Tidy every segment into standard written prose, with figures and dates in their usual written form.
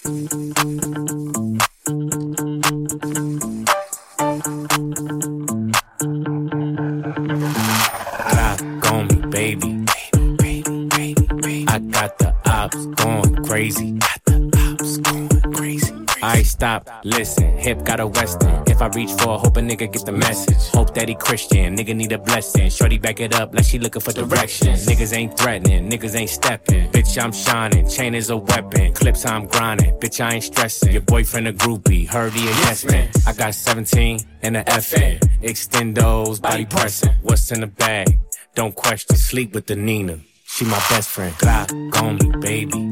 Clock on me, baby. I got the ops going crazy. I stop, listen, hip got a western. If I reach for, hope a nigga get the message. Hope that he Christian, nigga need a blessing. Shorty back it up like she looking for direction. Niggas ain't threatening, niggas ain't stepping. Bitch, I'm shining, chain is a weapon. Clips, I'm grinding, bitch, I ain't stressing. Your boyfriend a groupie, heard he a yes man. I got 17 and a FN. Extendos, body pressing. What's in the bag? Don't question, sleep with the Nina. She my best friend. Glock on me, baby.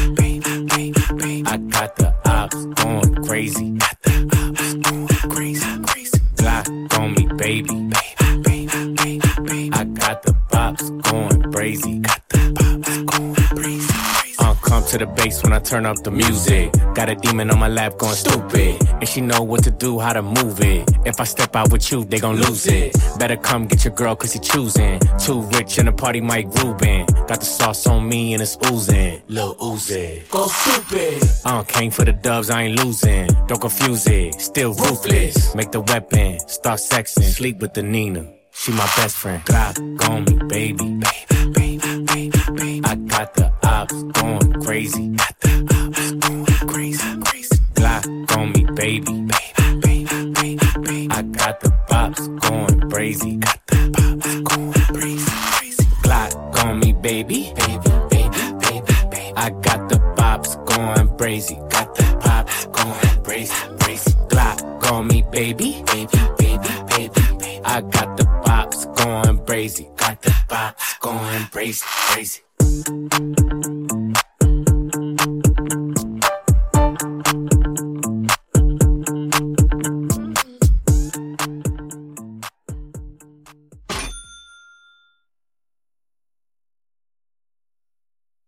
I got the ops going crazy. Got the ops going crazy. Glock on me, baby. I got the pops going crazy. Got the pops going crazy. Come to the bass when I turn up the music. Got a demon on my lap going stupid. And she know what to do, how to move it. If I step out with you, they gon' lose it. Better come get your girl cause you choosing. Too rich in the party, Mike Rubin. Got the sauce on me and it's oozing. Lil Uzi. Go stupid. Came for the dubs, I ain't losing. Don't confuse it, still ruthless. Make the weapon, start sexing. Sleep with the Nina, she my best friend. Glock on me, baby. I got the ops going crazy. Got the ops going crazy. Glock on me, baby. I got the pops going crazy. Got the pops going crazy. Glock on me, baby. I got the pops going crazy. Got the pops going crazy. Glock on me, baby. I got the pops going crazy. Got the pops going crazy.